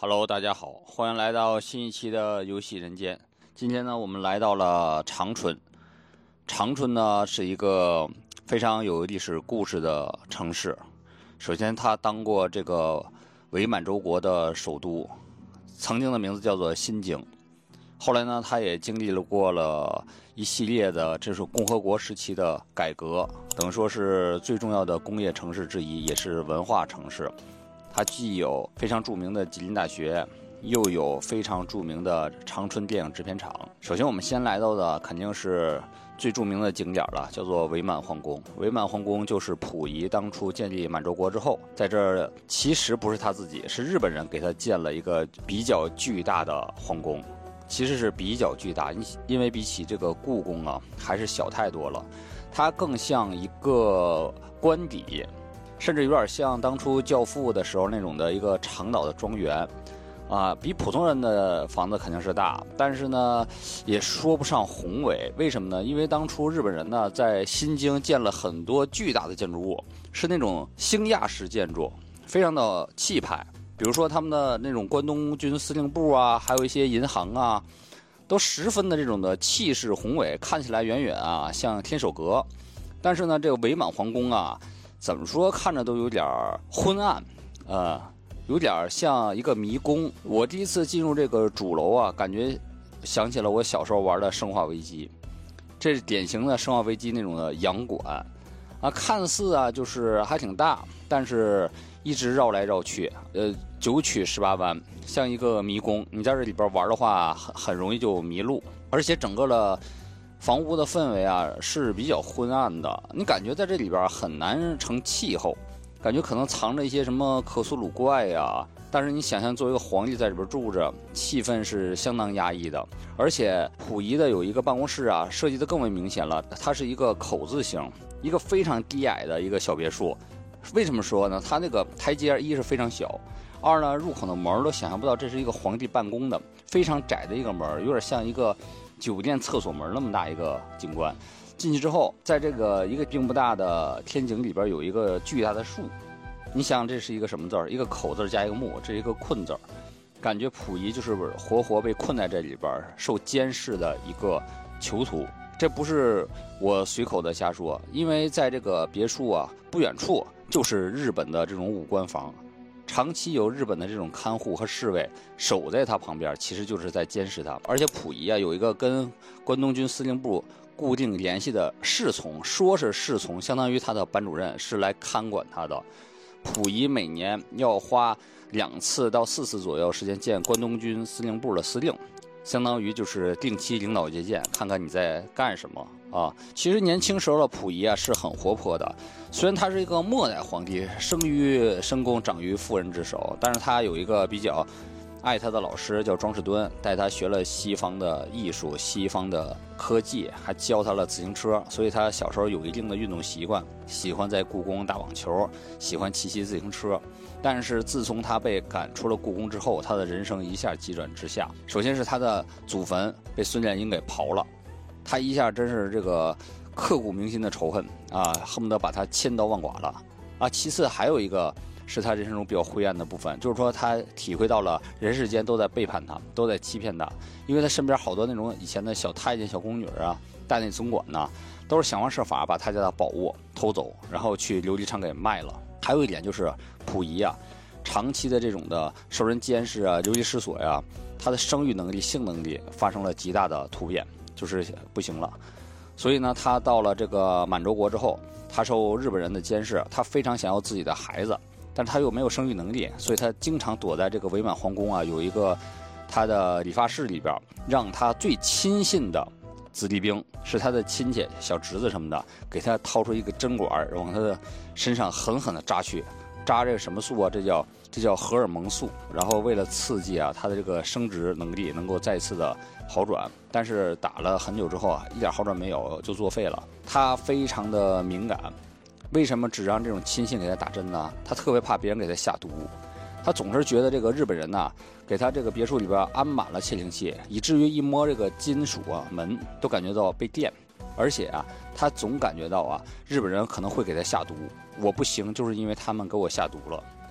Hello， 大家好，欢迎来到新一期的游戏人间。今天呢，我们来到了长春。长春呢是一个非常有历史故事的城市。首先，它当过这个伪满洲国的首都，曾经的名字叫做新京。后来呢，它也经历过了一系列的这是共和国时期的改革，等于说是最重要的工业城市之一，也是文化城市。它既有非常著名的吉林大学，又有非常著名的长春电影制片厂。首先我们先来到的肯定是最著名的景点了，叫做伪满皇宫。伪满皇宫就是溥仪当初建立满洲国之后，在这儿其实不是他自己，是日本人给他建了一个比较巨大的皇宫。其实是比较巨大，因为比起这个故宫啊，还是小太多了。它更像一个官邸，甚至有点像当初教父的时候那种的一个长岛的庄园，比普通人的房子肯定是大，但是呢，也说不上宏伟。为什么呢？因为当初日本人呢在新京建了很多巨大的建筑物，是那种兴亚式建筑，非常的气派。比如说他们的那种关东军司令部啊，还有一些银行啊，都十分的这种的气势宏伟，看起来远远啊像天守阁。但是呢，这个伪满皇宫啊，怎么说看着都有点昏暗，有点像一个迷宫。我第一次进入这个主楼啊，感觉想起了我小时候玩的《生化危机》，这是典型的《生化危机》那种的洋馆啊，看似啊就是还挺大，但是一直绕来绕去，9曲18弯，像一个迷宫。你在这里边玩的话，很容易就迷路，而且整个的房屋的氛围啊是比较昏暗的，你感觉在这里边很难成气候，感觉可能藏着一些什么克苏鲁怪呀。但是你想象作为一个皇帝在里边住着，气氛是相当压抑的。而且溥仪的有一个办公室啊，设计的更为明显了，它是一个口字形，一个非常低矮的一个小别墅。为什么说呢？它那个台阶一是非常小，二呢入口的门都想象不到这是一个皇帝办公的，非常窄的一个门，有点像一个酒店厕所门那么大一个景观。进去之后，在这个一个并不大的天井里边有一个巨大的树，你想这是一个什么字儿？一个口字加一个木，这是一个困字，感觉溥仪就是活活被困在这里边，受监视的一个囚徒。这不是我随口的瞎说，因为在这个别墅啊不远处就是日本的这种武官房，长期有日本的这种看护和侍卫守在他旁边，其实就是在监视他。而且溥仪啊有一个跟关东军司令部固定联系的侍从，说是侍从，相当于他的班主任，是来看管他的。溥仪每年要花2次到4次左右时间见关东军司令部的司令，相当于就是定期领导接见，看看你在干什么啊。其实年轻时候的溥仪啊是很活泼的，虽然他是一个末代皇帝，生于深宫，长于妇人之手，但是他有一个比较爱他的老师叫庄士敦，带他学了西方的艺术、西方的科技，还教他了自行车，所以他小时候有一定的运动习惯，喜欢在故宫打网球，喜欢骑自行车。但是自从他被赶出了故宫之后，他的人生一下急转直下。首先是他的祖坟被孙殿英给刨了，他一下真是这个刻骨铭心的仇恨啊，恨不得把他千刀万剐了啊。其次还有一个是他人生中比较灰暗的部分，就是说他体会到了人世间都在背叛他，都在欺骗他，因为他身边好多那种以前的小太监、小宫女啊，大内总管呢，都是想方设法把他家的宝物偷走，然后去琉璃厂给卖了。还有一点就是溥仪啊，长期的这种的受人监视啊、流离失所呀，他的生育能力、性能力发生了极大的突变，就是不行了。所以呢，他到了这个满洲国之后，他受日本人的监视，他非常想要自己的孩子，但是他又没有生育能力，所以他经常躲在这个伪满皇宫啊，有一个他的理发室里边，让他最亲信的子弟兵，是他的亲戚、小侄子什么的，给他掏出一个针管，往他的身上狠狠的扎去。扎这个什么素啊？这叫荷尔蒙素。然后为了刺激啊他的这个生殖能力能够再次的好转，但是打了很久之后啊，一点好转没有，就作废了。他非常的敏感，为什么只让这种亲信给他打针呢？他特别怕别人给他下毒。他总是觉得这个日本人呐，给他这个别墅里边安满了窃听器，以至于一摸这个金属啊门都感觉到被电，而且啊，他总感觉到啊，日本人可能会给他下毒。我不行，就是因为他们给我下毒了。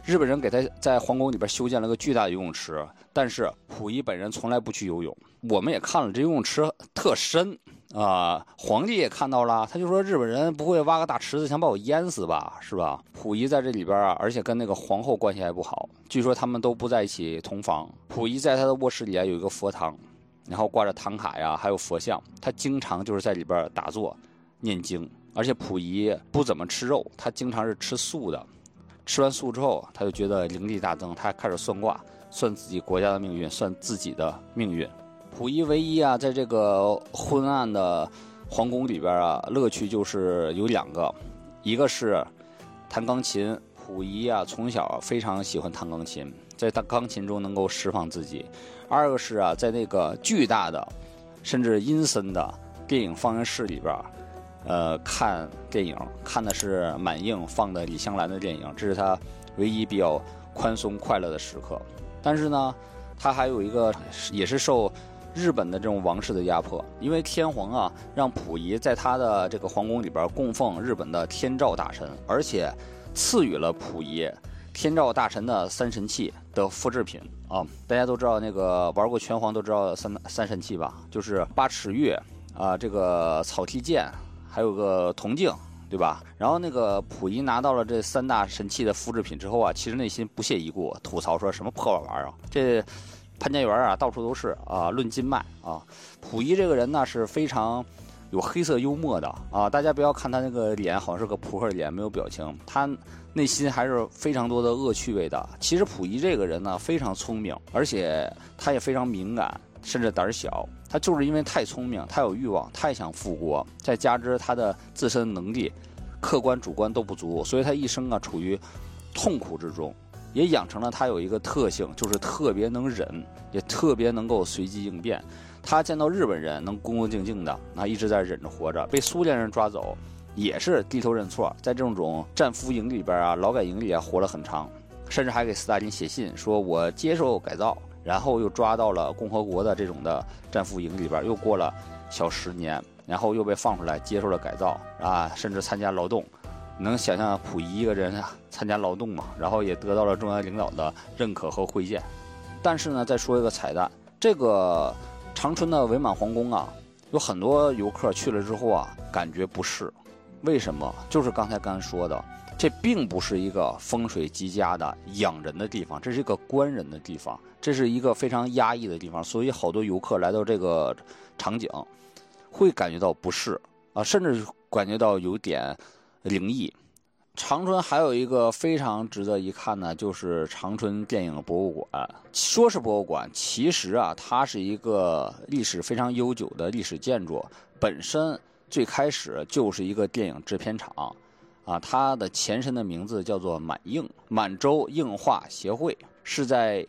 日本人给他在皇宫里边修建了个巨大的游泳池，但是溥仪本人从来不去游泳。我们也看了，这游泳池特深啊、皇帝也看到了，他就说日本人不会挖个大池子想把我淹死吧，是吧？溥仪在这里边啊，而且跟那个皇后关系还不好，据说他们都不在一起同房。溥仪在他的卧室里啊有一个佛堂，然后挂着唐卡呀，还有佛像，他经常就是在里边打坐念经。而且溥仪不怎么吃肉，他经常是吃素的。吃完素之后，他就觉得灵力大增，他开始算卦，算自己国家的命运，算自己的命运。溥仪唯一啊，在这个昏暗的皇宫里边啊，乐趣就是有2个，一个是弹钢琴。溥仪啊，从小非常喜欢弹钢琴，在钢琴中能够释放自己。二个是啊，在那个巨大的，甚至阴森的电影放映室里边。看电影，看的是满映放的李香兰的电影，这是他唯一比较宽松快乐的时刻。但是呢，他还有一个也是受日本的这种王室的压迫，因为天皇啊让溥仪在他的这个皇宫里边供奉日本的天照大神，而且赐予了溥仪天照大神的3神器的复制品啊。大家都知道那个玩过拳皇都知道三神器吧，就是8尺月啊，这个草剃剑。还有个铜镜，对吧？然后那个溥仪拿到了这3大神器的复制品之后啊，其实内心不屑一顾，吐槽说什么破玩意儿啊！这潘家园啊，到处都是啊，论斤卖啊。溥仪这个人呢是非常有黑色幽默的啊，大家不要看他那个脸好像是个扑克脸，没有表情，他内心还是非常多的恶趣味的。其实溥仪这个人呢非常聪明，而且他也非常敏感。甚至胆小，他就是因为太聪明，太有欲望，太想复国，再加之他的自身能力，客观主观都不足，所以他一生啊处于痛苦之中，也养成了他有一个特性，就是特别能忍，也特别能够随机应变。他见到日本人能恭恭敬敬的，一直在忍着活着，被苏联人抓走也是低头认错，在这种战俘营里边啊、劳改营里啊活了很长，甚至还给斯大林写信说我接受改造。然后又抓到了共和国的这种的战俘营里边，又过了小10年，然后又被放出来接受了改造啊，甚至参加劳动。你能想象溥仪一个人啊参加劳动吗？然后也得到了中央领导的认可和会见。但是呢，再说一个彩蛋，这个长春的伪满皇宫啊，有很多游客去了之后啊，感觉不适。为什么？就是刚才说的。这并不是一个风水极佳的养人的地方，这是一个关人的地方，这是一个非常压抑的地方，所以好多游客来到这个场景，会感觉到不适啊，甚至感觉到有点灵异。长春还有一个非常值得一看呢，就是长春电影博物馆。说是博物馆，其实啊，它是一个历史非常悠久的历史建筑，本身最开始就是一个电影制片厂。啊，它的前身的名字叫做满映，满洲映画协会，是在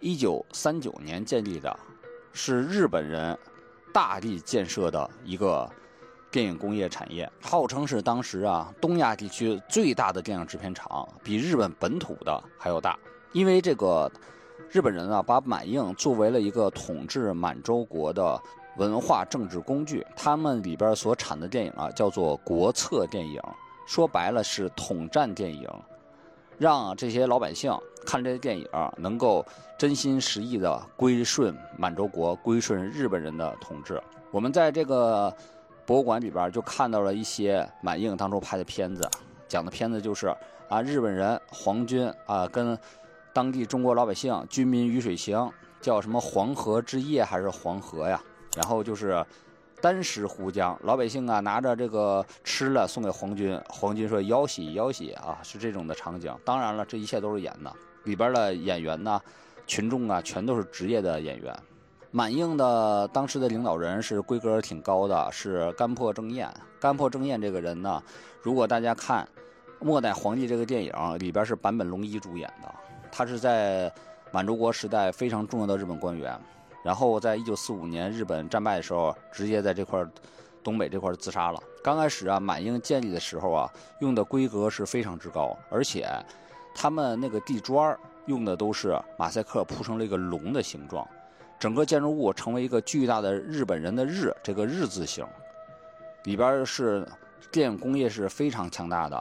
1939年建立的，是日本人大力建设的一个电影工业产业，号称是当时啊东亚地区最大的电影制片厂，比日本本土的还要大。因为这个日本人啊，把满映作为了一个统治满洲国的文化政治工具，他们里边所产的电影啊，叫做国策电影。说白了是统战电影，让这些老百姓看这些电影能够真心实意的归顺满洲国，归顺日本人的统治。我们在这个博物馆里边就看到了一些满映当初拍的片子，讲的片子就是啊日本人皇军啊跟当地中国老百姓军民鱼水情，叫什么黄河之夜还是黄河呀，然后就是单食胡浆，老百姓啊拿着这个吃了送给皇军，皇军说要洗要洗啊，是这种的场景。当然了，这一切都是演的，里边的演员呢，群众啊全都是职业的演员。满映的当时的领导人是规格挺高的，是甘破正彦。甘破正彦这个人呢，如果大家看《末代皇帝》这个电影里边是坂本龙一主演的，他是在满洲国时代非常重要的日本官员。然后在1945年日本战败的时候，直接在这块东北这块自杀了。刚开始啊，满映建立的时候啊，用的规格是非常之高，而且他们那个地砖用的都是马赛克铺成了一个龙的形状，整个建筑物成为一个巨大的日本人的日，这个日字形。里边是电影工业是非常强大的，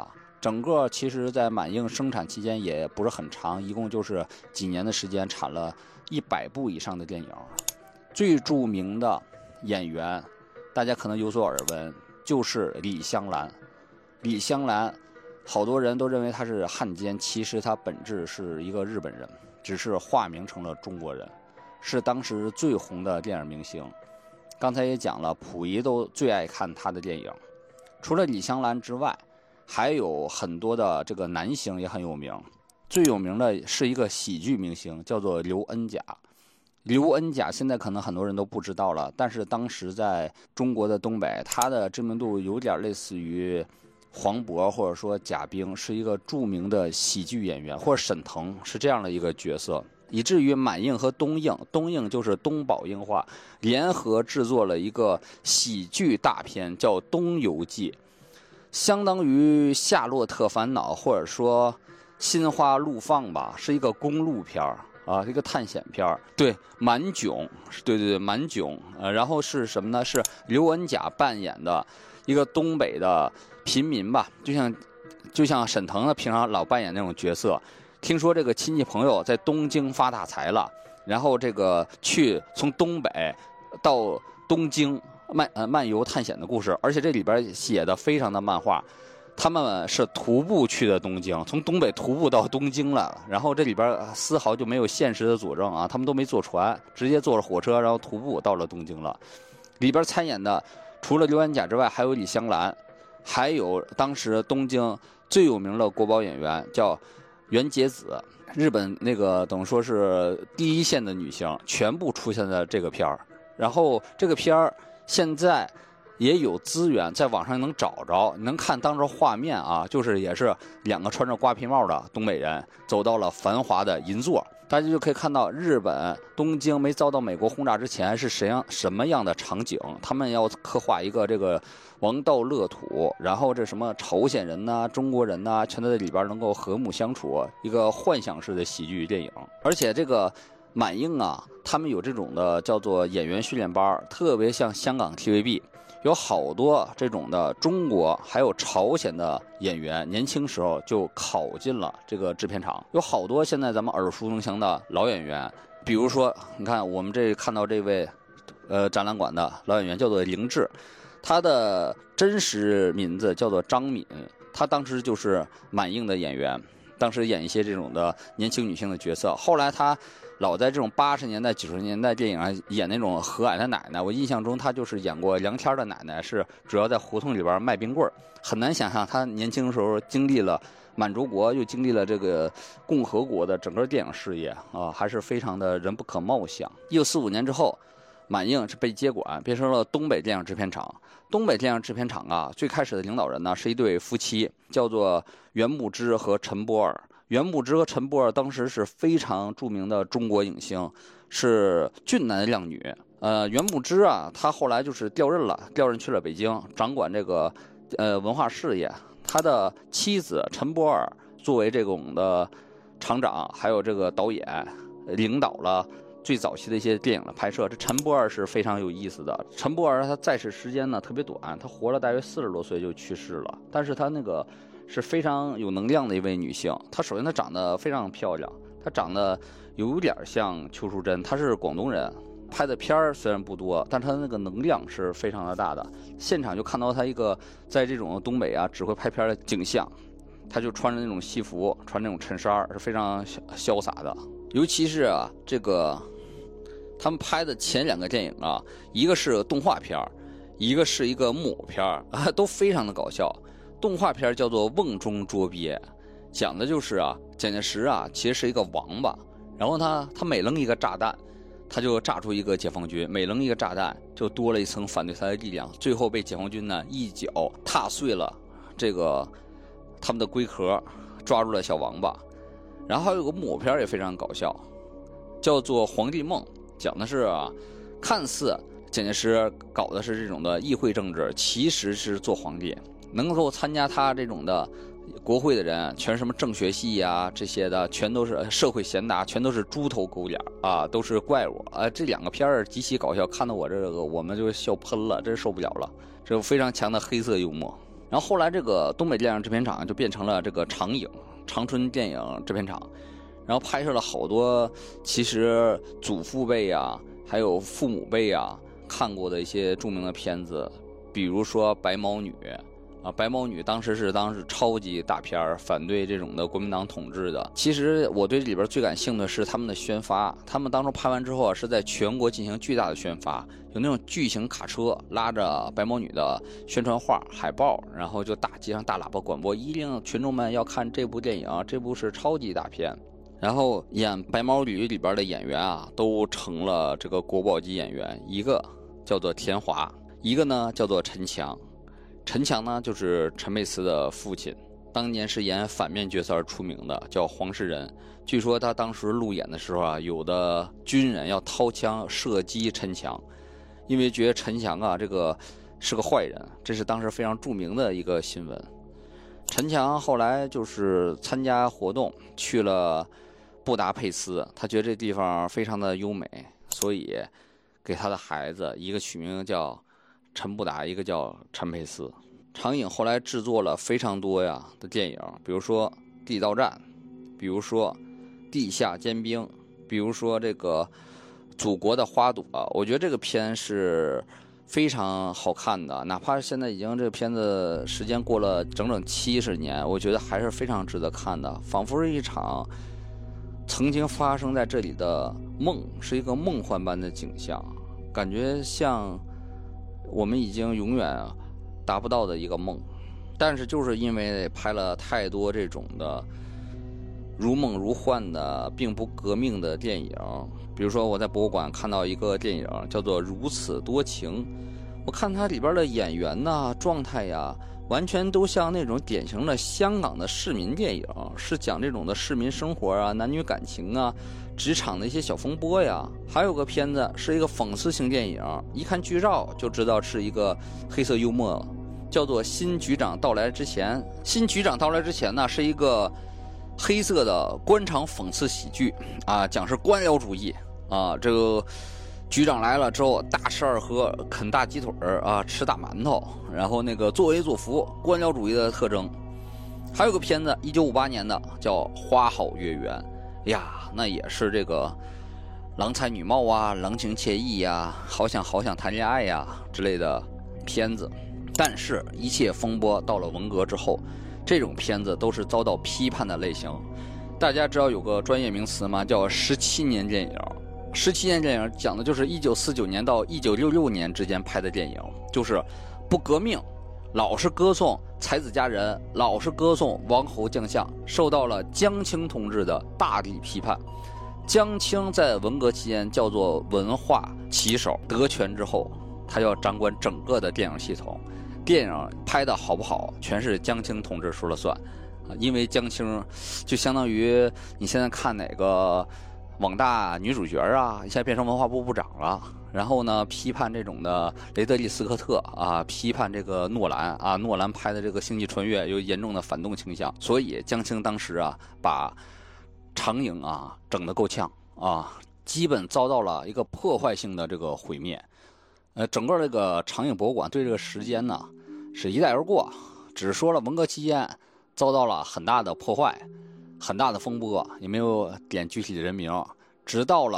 整个其实在满映生产期间也不是很长，一共就是几年的时间，产了100部以上的电影。最著名的演员大家可能有所耳闻，就是李香兰。李香兰好多人都认为他是汉奸，其实他本质是一个日本人，只是化名成了中国人，是当时最红的电影明星。刚才也讲了，溥仪都最爱看他的电影。除了李香兰之外，还有很多的这个男星也很有名。最有名的是一个喜剧明星，叫做刘恩甲。刘恩甲现在可能很多人都不知道了，但是当时在中国的东北，他的知名度有点类似于黄渤或者说贾冰，是一个著名的喜剧演员，或者沈腾是这样的一个角色，以至于满映和东映就是东宝映画联合制作了一个喜剧大片，叫《东游记》，相当于《夏洛特烦恼》或者说《心花怒放》吧，是一个公路片啊，一个探险片。对，满囧，对，满囧。然后是什么呢？是刘恩甲扮演的一个东北的平民吧，就像沈腾呢平常老扮演那种角色。听说这个亲戚朋友在东京发大财了，然后这个从东北到东京漫游探险的故事，而且这里边写的非常的漫画。他们是徒步去的东京，从东北徒步到东京了，然后这里边丝毫就没有现实的佐证啊，他们都没坐船，直接坐着火车，然后徒步到了东京了。里边参演的除了刘恩甲之外，还有李香兰，还有当时东京最有名的国宝演员叫袁洁子，日本那个等于说是第一线的女星，全部出现在这个片儿。然后这个片儿现在也有资源在网上能找着，你能看当时画面啊，就是也是2个穿着瓜皮帽的东北人走到了繁华的银座，大家就可以看到日本东京没遭到美国轰炸之前是什么样的场景。他们要刻画一个这个王道乐土，然后这什么朝鲜人呐、中国人呐，全都在里边能够和睦相处，一个幻想式的喜剧电影。而且这个满映啊，他们有这种的叫做演员训练班，特别像香港 TVB。有好多这种的中国还有朝鲜的演员，年轻时候就考进了这个制片厂。有好多现在咱们耳熟能详的老演员，比如说你看我们这看到这位展览馆的老演员叫做凌志，他的真实名字叫做张敏，他当时就是满映的演员，当时演一些这种的年轻女性的角色。后来他老在这种80年代、90年代电影上演那种和蔼的奶奶，我印象中他就是演过梁天的奶奶，是主要在胡同里边卖冰棍儿。很难想象他年轻的时候经历了满洲国，又经历了这个共和国的整个电影事业啊，还是非常的人不可貌相。1945年之后，满映是被接管，变成了东北电影制片厂。东北电影制片厂啊，最开始的领导人呢是一对夫妻，叫做袁牧之和陈柏尔。袁牧之和陈柏尔当时是非常著名的中国影星，是俊男靓女。袁牧之啊，他后来就是调任去了北京，掌管这个文化事业。他的妻子陈柏尔作为这种的厂长，还有这个导演，领导了最早期的一些电影的拍摄。这陈柏尔是非常有意思的。陈柏尔他在世时间呢特别短，他活了大约40多岁就去世了，但是他那个是非常有能量的一位女性。她首先她长得非常漂亮，她长得有点像邱淑贞，她是广东人，拍的片儿虽然不多，但她那个能量是非常的大的。现场就看到她一个在这种东北啊指挥拍片的景象，她就穿着那种西服，穿那种衬衫，是非常潇洒的。尤其是啊这个他们拍的前2个电影啊，一个是动画片，一个是一个木偶片啊，都非常的搞笑。动画片叫做《瓮中捉鳖》，讲的就是啊，蒋介石啊其实是一个王八，然后他每扔一个炸弹，他就炸出一个解放军，每扔一个炸弹就多了一层反对他的力量，最后被解放军呢一脚踏碎了这个他们的龟壳，抓住了小王八。然后还有个木偶片也非常搞笑，叫做《皇帝梦》，讲的是啊，看似蒋介石搞的是这种的议会政治，其实是做皇帝。能够参加他这种的国会的人，全是什么政学系啊这些的，全都是社会贤达，全都是猪头狗脸啊，都是怪物啊。这2个片儿极其搞笑，看到我这个我们就笑喷了，真受不了了。这有非常强的黑色幽默。 然后后来这个东北电影制片厂就变成了这个长影长春电影制片厂，然后拍摄了好多其实祖父辈啊还有父母辈啊看过的一些著名的片子，比如说白毛女啊，白毛女当时超级大片，反对这种的国民党统治的。其实我对这里边最感兴趣的是他们的宣发，他们当初拍完之后是在全国进行巨大的宣发，有那种巨型卡车拉着白毛女的宣传画海报，然后就大街上大喇叭广播，一令群众们要看这部电影，这部是超级大片。然后演白毛女里边的演员啊，都成了这个国宝级演员，一个叫做田华，一个呢叫做陈强。陈强呢就是陈佩斯的父亲，当年是演反面角色而出名的，叫黄世仁。据说他当时路演的时候啊，有的军人要掏枪射击陈强，因为觉得陈强啊这个是个坏人，这是当时非常著名的一个新闻。陈强后来就是参加活动去了布达佩斯，他觉得这地方非常的优美，所以给他的孩子一个取名叫陈布达，一个叫陈佩斯。长影后来制作了非常多的电影，比如说《地道战》，比如说《地下尖兵》，比如说这个《祖国的花朵》。我觉得这个片是非常好看的，哪怕现在已经这个片子时间过了整整70年，我觉得还是非常值得看的，仿佛是一场曾经发生在这里的梦，是一个梦幻般的景象，感觉像我们已经永远达不到的一个梦。但是就是因为拍了太多这种的如梦如幻的并不革命的电影，比如说我在博物馆看到一个电影叫做《如此多情》，我看它里边的演员呐状态呀，完全都像那种典型的香港的市民电影，是讲这种的市民生活啊、男女感情啊、职场的一些小风波呀。还有个片子是一个讽刺性电影，一看剧照就知道是一个黑色幽默，叫做《新局长到来之前》。新局长到来之前呢，是一个黑色的官场讽刺喜剧啊，讲是官僚主义啊，这个局长来了之后大吃二喝，啃大鸡腿啊，吃大馒头，然后那个作威作福，官僚主义的特征。还有个片子1958年的叫《花好月圆》呀，那也是这个郎才女貌啊，郎情妾意呀，好想谈恋爱呀之类的片子。但是一切风波到了文革之后，这种片子都是遭到批判的类型。大家知道有个专业名词吗？叫17年电影。17年电影讲的就是1949年到1966年之间拍的电影，就是不革命，老是歌颂才子佳人，老是歌颂王侯将相，受到了江青同志的大力批判。江青在文革期间叫做文化旗手，得权之后他要掌管整个的电影系统，电影拍的好不好全是江青同志说了算，因为江青就相当于你现在看哪个网大女主角啊，现在变成文化部部长了，然后呢批判这种的雷德利·斯科特啊，批判这个诺兰啊，诺兰拍的这个星际穿越有严重的反动倾向，所以江青当时啊把长影啊整得够呛啊，基本遭到了一个破坏性的这个毁灭。整个这个长影博物馆对这个时间呢是一带而过，只说了文革期间遭到了很大的破坏，很大的风波，也没有点具体的人名，直到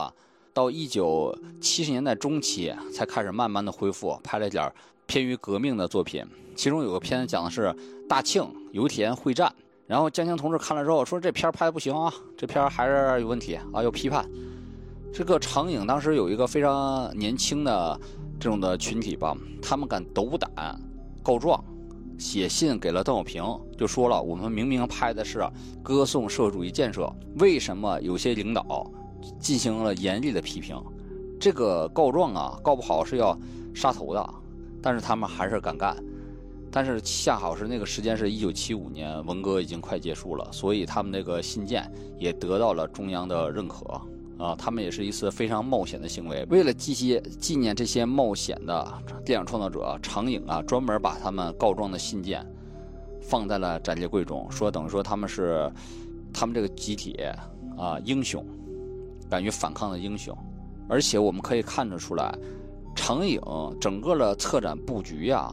1970年代中期才开始慢慢的恢复，拍了点偏于革命的作品。其中有个片子讲的是大庆油田会战，然后江青同志看了之后说这片拍的不行啊，这片还是有问题啊，要批判。这个长影当时有一个非常年轻的这种的群体吧，他们敢斗胆告状，写信给了邓小平，就说了我们明明拍的是歌颂社会主义建设，为什么有些领导进行了严厉的批评？这个告状啊，告不好是要杀头的，但是他们还是敢干。但是恰好是那个时间是1975年，文革已经快结束了，所以他们那个信件也得到了中央的认可啊。他们也是一次非常冒险的行为，为了纪念这些冒险的电影创作者，长影啊专门把他们告状的信件放在了展介柜中，说等于说他们是他们这个集体啊英雄，敢于反抗的英雄。而且我们可以看得出来，长影整个的策展布局呀，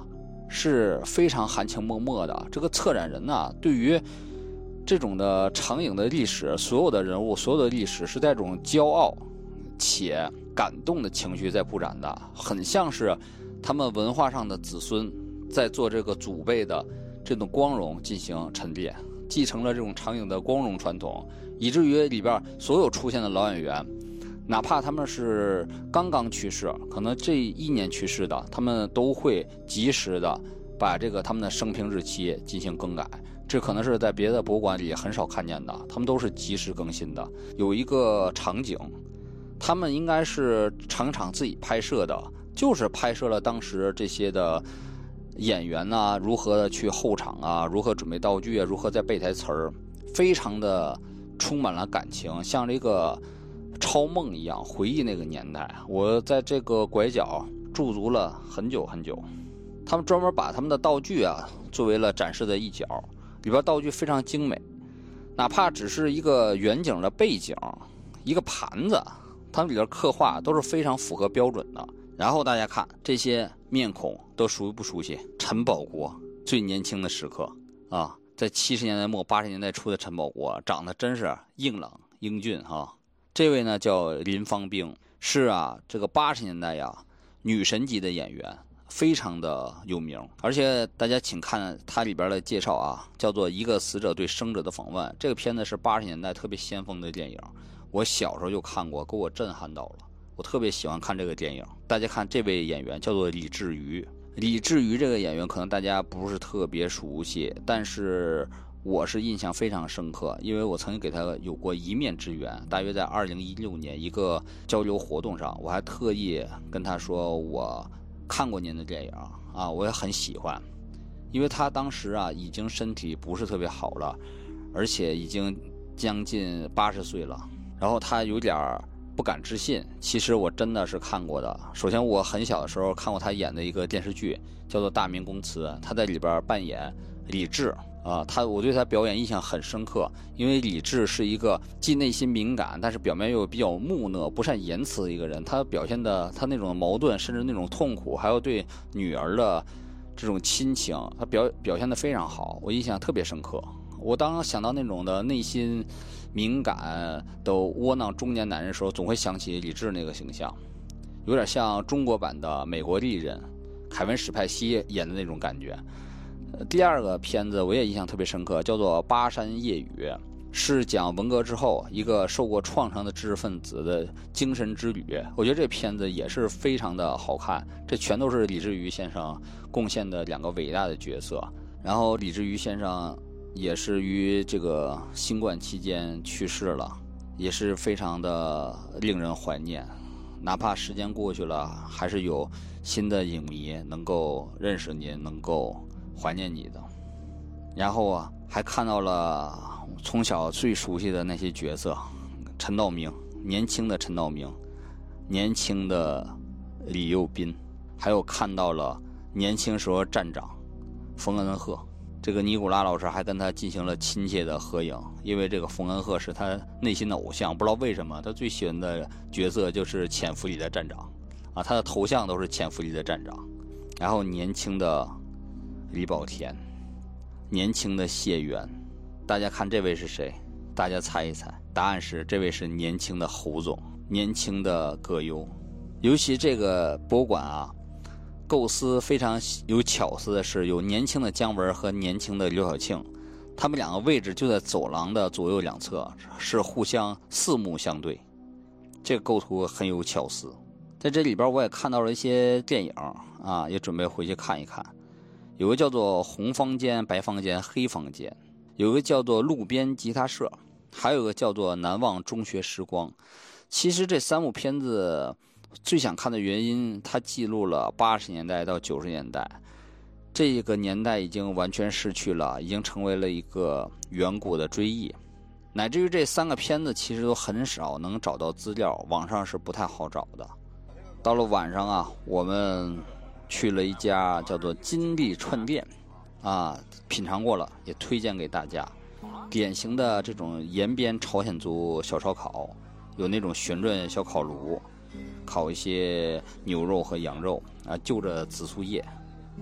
是非常含情脉脉的。这个策展人呢，对于这种的长影的历史，所有的人物，所有的历史是带这种骄傲且感动的情绪在布展的，很像是他们文化上的子孙在做这个祖辈的这种光荣进行陈列，继承了这种长影的光荣传统，以至于里边所有出现的老演员，哪怕他们是刚刚去世，可能这1年去世的，他们都会及时的把这个他们的生平日期进行更改。这可能是在别的博物馆里很少看见的，他们都是及时更新的。有一个场景，他们应该是场自己拍摄的，就是拍摄了当时这些的演员啊，如何的去候场啊，如何准备道具啊，如何在背台词儿，非常的充满了感情，像这个超梦一样回忆那个年代。我在这个拐角驻足了很久很久，他们专门把他们的道具啊作为了展示的一角，里边道具非常精美，哪怕只是一个远景的背景，一个盘子，他们里边刻画都是非常符合标准的。然后大家看这些面孔都熟不熟悉？陈宝国最年轻的时刻啊，在70年代末80年代初的陈宝国长得真是硬朗英俊哈。这位呢叫林芳兵，是啊，这个80年代呀女神级的演员，非常的有名。而且大家请看它里边的介绍啊，叫做《一个死者对生者的访问》。这个片子是80年代特别先锋的电影，我小时候就看过，给我震撼到了。我特别喜欢看这个电影。大家看这位演员叫做李志瑜，李志瑜这个演员可能大家不是特别熟悉，但是我是印象非常深刻，因为我曾经给他有过一面之缘。大约在2016年一个交流活动上，我还特意跟他说我看过您的电影啊，我也很喜欢。因为他当时啊已经身体不是特别好了，而且已经将近80岁了，然后他有点不敢置信，其实我真的是看过的。首先我很小的时候看过他演的一个电视剧叫做《大明宫词》，他在里边扮演李治啊，我对他表演印象很深刻，因为李治是一个既内心敏感，但是表面又比较木讷、不善言辞的一个人。他表现的他那种矛盾，甚至那种痛苦，还有对女儿的这种亲情，他表现的非常好，我印象特别深刻。我当想到那种的内心敏感的窝囊中年男人的时候，总会想起李治那个形象，有点像中国版的美国丽人凯文史派西演的那种感觉。第二个片子我也印象特别深刻，叫做《巴山夜雨》，是讲文革之后一个受过创伤的知识分子的精神之旅。我觉得这片子也是非常的好看，这全都是李志瑜先生贡献的2个伟大的角色。然后李志瑜先生也是于这个新冠期间去世了，也是非常的令人怀念。哪怕时间过去了，还是有新的影迷能够认识您，能够怀念你的。然后啊，还看到了从小最熟悉的那些角色，陈道明，年轻的陈道明，年轻的李幼斌，还有看到了年轻时候站长冯恩鹤。这个尼古拉老师还跟他进行了亲切的合影，因为这个冯恩鹤是他内心的偶像，不知道为什么他最喜欢的角色就是潜伏里的站长啊，他的头像都是潜伏里的站长。然后年轻的李保田，年轻的谢元，大家看这位是谁？大家猜一猜，答案是这位是年轻的侯总，年轻的葛优。尤其这个博物馆啊，构思非常有巧思的是，有年轻的姜文和年轻的刘晓庆，他们2个位置就在走廊的左右两侧，是互相四目相对，这个构图很有巧思。在这里边我也看到了一些电影啊，也准备回去看一看。有个叫做红房间、白房间、黑房间，有个叫做路边吉他社，还有个叫做难忘中学时光。其实这3部片子最想看的原因，它记录了80年代到90年代，这个年代已经完全逝去了，已经成为了一个远古的追忆。乃至于这3个片子其实都很少能找到资料，网上是不太好找的。到了晚上啊，我们去了一家叫做金利串店啊，品尝过了，也推荐给大家。典型的这种延边朝鲜族小烧烤，有那种旋转小烤炉，烤一些牛肉和羊肉啊，就着紫苏叶。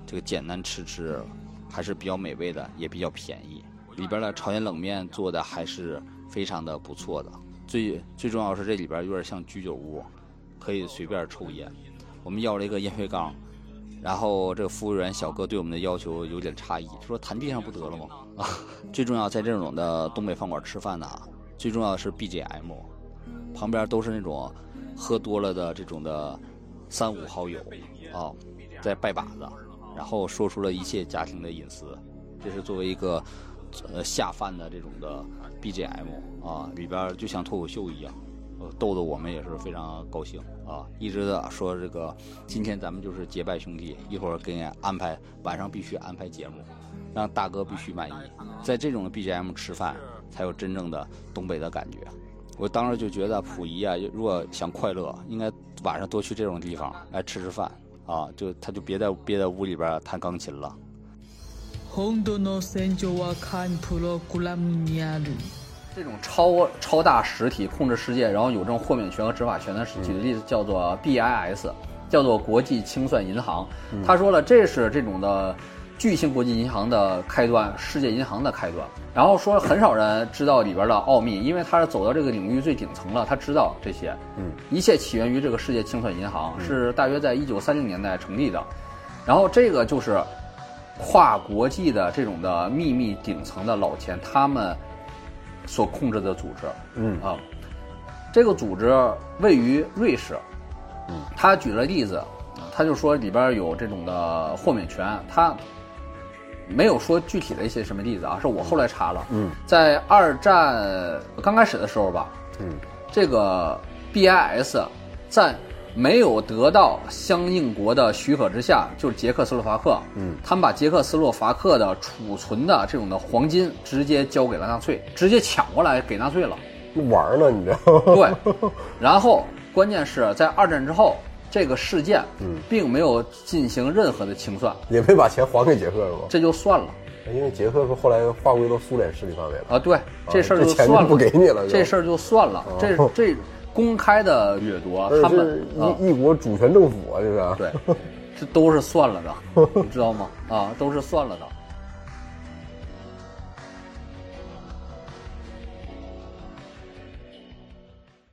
这个简单吃还是比较美味的，也比较便宜。里边的朝鲜冷面做的还是非常的不错的。最重要是这里边有点像居酒屋，可以随便抽烟。我们要了一个烟灰缸，然后这个服务员小哥对我们的要求有点差异，说弹地上不得了吗？最重要在这种的东北饭馆吃饭呢，最重要的是 BGM， 旁边都是那种喝多了的这种的3、5好友在拜把子，然后说出了一切家庭的隐私。这是作为一个下饭的这种的 BGM 里边就像脱口秀一样，逗得我们也是非常高兴一直的说这个今天咱们就是结拜兄弟，一会儿给你安排晚上必须安排节目，让大哥必须满意。在这种 BGM 吃饭才有真正的东北的感觉。我当时就觉得溥仪如果想快乐，应该晚上多去这种地方来吃饭他就别在屋里边弹钢琴了。这种超大实体控制世界，然后有这种豁免权和执法权的举的例子叫做 BIS， 叫做国际清算银行。他说了，这是这种的巨型国际银行的开端，世界银行的开端。然后说很少人知道里边的奥秘，因为他是走到这个领域最顶层了，他知道这些。一切起源于这个世界清算银行，是大约在1930年代成立的。然后这个就是跨国际的这种的秘密顶层的老钱，他们所控制的组织。这个组织位于瑞士。他举了例子，他就说里边有这种的豁免权，他没有说具体的一些什么例子是我后来查了。在二战刚开始的时候吧，这个 BIS 在没有得到相应国的许可之下，就是捷克斯洛伐克，他们把捷克斯洛伐克的储存的这种的黄金直接交给了纳粹，直接抢过来给纳粹了， 玩呢，你知道？ 对，然后关键是在二战之后，这个事件并没有进行任何的清算， 也没把钱还给捷克是吧？ 这就算了。 因为捷克是后来划归到苏联势力范围了对，这事儿就算了， 钱不给你了， 这事儿就算了，这公开的掠夺，他们一国主权政府这是。 对，这都是算了的，你知道吗？都是算了的。